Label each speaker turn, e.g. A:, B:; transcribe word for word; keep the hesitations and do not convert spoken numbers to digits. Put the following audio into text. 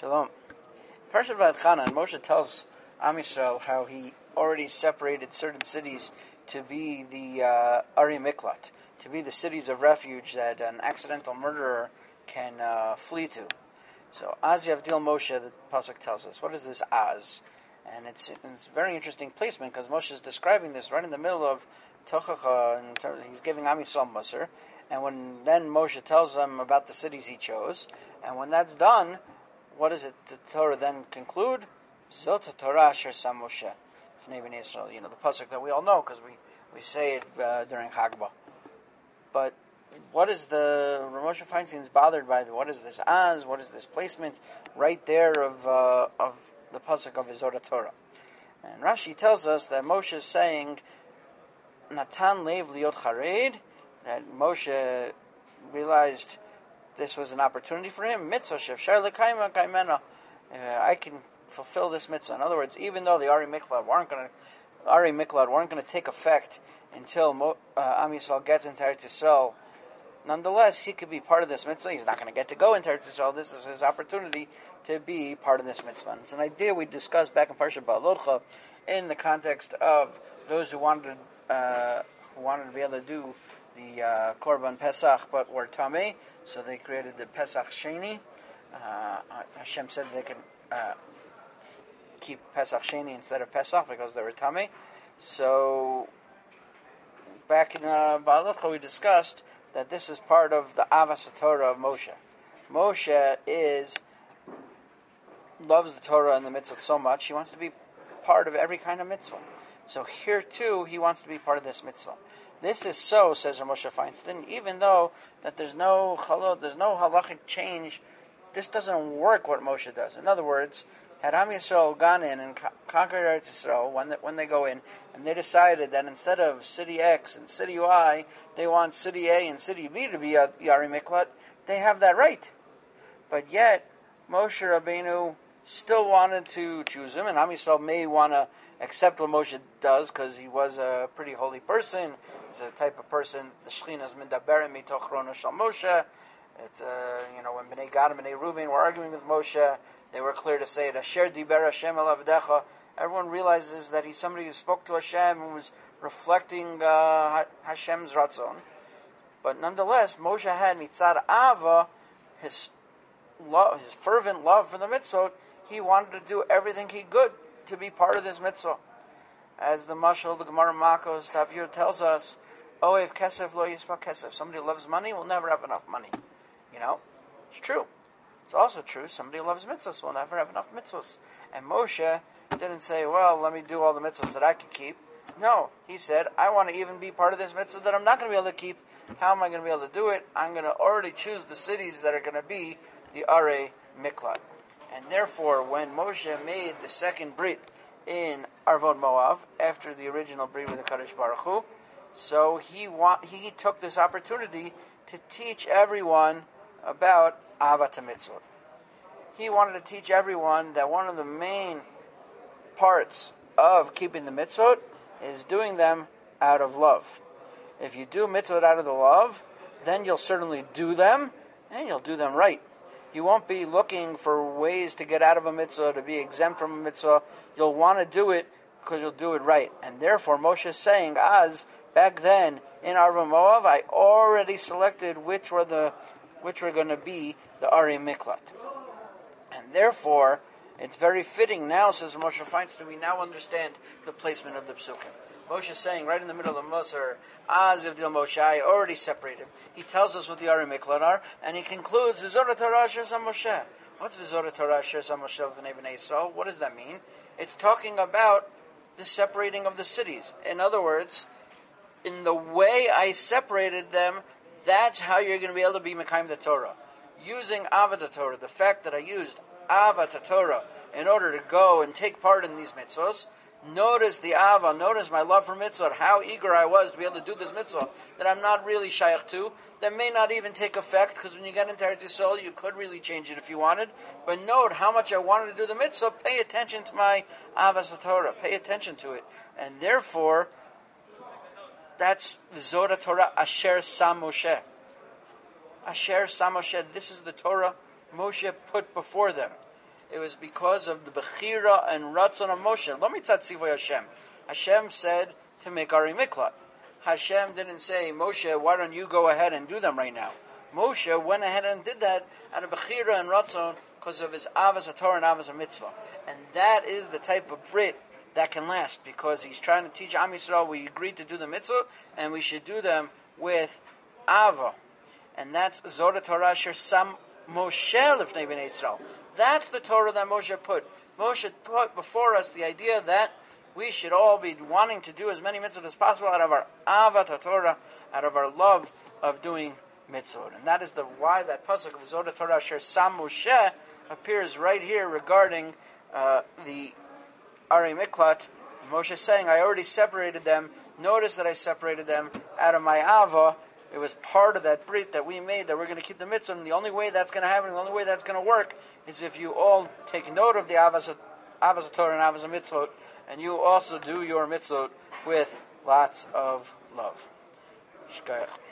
A: Shalom. Parshat Vayetchanan, Moshe tells Am Yisrael how he already separated certain cities to be the uh, Ari Miklat, to be the cities of refuge that an accidental murderer can uh, flee to. So Az Yavdil Moshe, the pasuk tells us. What is this Az? And it's it's a very interesting placement because Moshe is describing this right in the middle of Tochacha, in terms of, he's giving Am Yisrael Musar, and when then Moshe tells them about the cities he chose, and when that's done, what does it the Torah then conclude? Zot Torah Asher Sam Moshe Fnei Bnei Yisrael. You know, the pasuk that we all know because we, we say it uh, during Hagbah. But what is the Rav Moshe Feinstein's bothered by? The, what is this Az? What is this placement right there of uh, of the pasuk of Zot Torah? And Rashi tells us that Moshe is saying Natan Lev Liot Chared, that Moshe realized this was an opportunity for him. Mitzvah shefshar lekaima kaimena. I can fulfill this mitzvah. In other words, even though the Ari Miklat weren't going to Ari Miklat weren't going to take effect until Mo, uh, Am Yisrael gets into Eretz Yisrael, nonetheless he could be part of this mitzvah. He's not going to get to go into Eretz Yisrael. This is his opportunity to be part of this mitzvah. And it's an idea we discussed back in Parshat Ba'alotcha in the context of those who wanted uh, who wanted to be able to do the uh, Korban Pesach, but were Tameh, so they created the Pesach Sheni. Uh, Hashem said they could uh, keep Pesach Sheni instead of Pesach because they were Tameh. So, back in uh, Ba'alotcha we discussed that this is part of the Avas Torah of Moshe. Moshe is loves the Torah and the mitzvah so much, he wants to be part of every kind of mitzvah. So here too, he wants to be part of this mitzvah. This is so, says Rav Moshe Feinstein, even though that there's no chalot, there's no halachic change, this doesn't work what Moshe does. In other words, had Am Yisrael gone in and conquered Eretz Yisrael when they, when they go in, and they decided that instead of city X and city Y, they want city A and city B to be Ari Miklat, they have that right. But yet, Moshe Rabbeinu still wanted to choose him, and Am Yisrael may want to accept what Moshe does because he was a pretty holy person. He's a type of person, the Shechina's Mindaberim Mitoch Rono Shal Moshe. It's, uh, you know, when Bnei Gad and Bnei Reuven were arguing with Moshe, they were clear to say it, Asher Diber Hashem El Avdecha. Everyone realizes that he's somebody who spoke to Hashem and was reflecting uh, Hashem's Ratzon. But nonetheless, Moshe had Mitzad Ava, his love, his fervent love for the mitzvot. He wanted to do everything he could to be part of this mitzvah. As the Mashal, the Gemara Makos, Tavir tells us, oh, if kesef lo yispa kesef, somebody who loves money will never have enough money. You know, it's true. It's also true, somebody who loves mitzvahs will never have enough mitzvahs. And Moshe didn't say, well, let me do all the mitzvahs that I can keep. No, he said, I want to even be part of this mitzvah that I'm not going to be able to keep. How am I going to be able to do it? I'm going to already choose the cities that are going to be the Are Miklat. And therefore, when Moshe made the second Brit in Arvot Moav, after the original Brit with the Kadosh Baruch Hu, so he wa- he took this opportunity to teach everyone about Avat HaMitzvot. He wanted to teach everyone that one of the main parts of keeping the mitzvot is doing them out of love. If you do mitzvot out of the love, then you'll certainly do them, and you'll do them right. You won't be looking for ways to get out of a mitzvah, to be exempt from a mitzvah. You'll want to do it because you'll do it right. And therefore, Moshe is saying, as back then in Arva Moav, I already selected which were the which were going to be the Ari Miklat. And therefore, it's very fitting now, says Moshe Feinstein, we now understand the placement of the psukim. Moshe is saying right in the middle of the Musar, Az Yavdil Moshe, I already separated. He tells us what the Ari Miklat are, and he concludes, V'zora Torah Asher Sam Moshe. What's V'zora Torah Asher Sam Moshe V'nei Bnei Yisrael? What does that mean? It's talking about the separating of the cities. In other words, in the way I separated them, that's how you're going to be able to be Mekayim the Torah. Using Avat Torah, the fact that I used Avat Torah in order to go and take part in these mitzvahs, notice the Ava, notice my love for mitzvah, how eager I was to be able to do this mitzvah that I'm not really shaykh to, that may not even take effect, because when you get into Eretz Yisrael, you could really change it if you wanted, but note how much I wanted to do the mitzvah, pay attention to my Avas Torah, pay attention to it, and therefore, that's Zora Torah Asher Sam Moshe. Asher Sam Moshe, this is the Torah Moshe put before them. It was because of the Bechira and Ratzon of Moshe. Lo mitzat tzivoy Hashem. Hashem said to make Ari Miklat. Hashem didn't say, Moshe, why don't you go ahead and do them right now? Moshe went ahead and did that out of Bechira and Ratzon because of his Avos HaTorah and Avos HaMitzvah. And that is the type of Brit that can last, because he's trying to teach Am Yisrael we agreed to do the mitzvah and we should do them with Ava. And that's Zor Torah Asher Sam Moshe Lifnei Bnei Yisrael. That's the Torah that Moshe put. Moshe put before us the idea that we should all be wanting to do as many mitzvahs as possible out of our Avat Torah, out of our love of doing mitzvot. And that is the why that pasuk of Zor Torah Asher Sam Moshe appears right here regarding uh, the Ari Miklat. Moshe is saying, I already separated them. Notice that I separated them out of my Ava. It was part of that brit that we made that we're going to keep the mitzvah. And the only way that's going to happen, the only way that's going to work, is if you all take note of the Avos HaTorah and Avos HaMitzvot, and you also do your mitzvot with lots of love. Shkaya.